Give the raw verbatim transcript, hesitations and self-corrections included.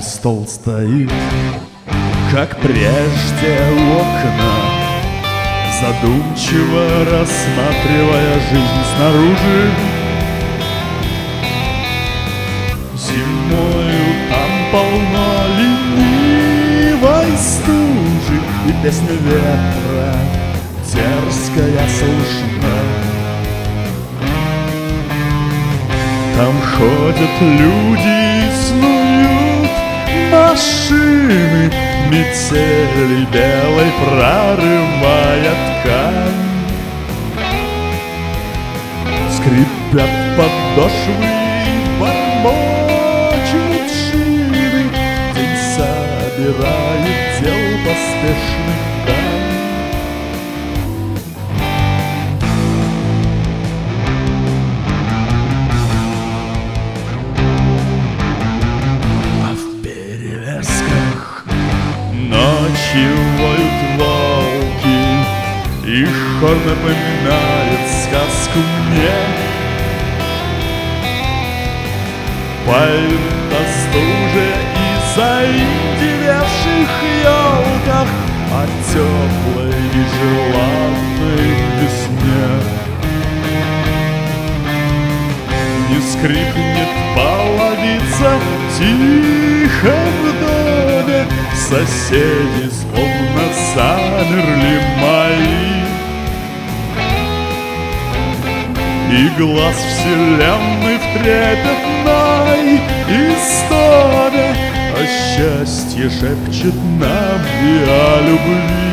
Письменный стол стоит, как прежде у окна, задумчиво рассматривая жизнь снаружи. Зимою там полно ленивой стужи, и песня ветра дерзкая слышна. Там ходят люди, снуют машины, метели белой прорывая ткань. Скрипят подошвы, бормочут шины, день собирает дел поспешных дам. Ночью воют волки, и хор напоминает сказку мне. Поют о стуже и заиндевевших елках, о теплой и желанной весне. Не скрипнет половица тихо в доме, соседи словно замерли мои, и глаз вселенной в трепетной истоме о счастье шепчет нам и о любви.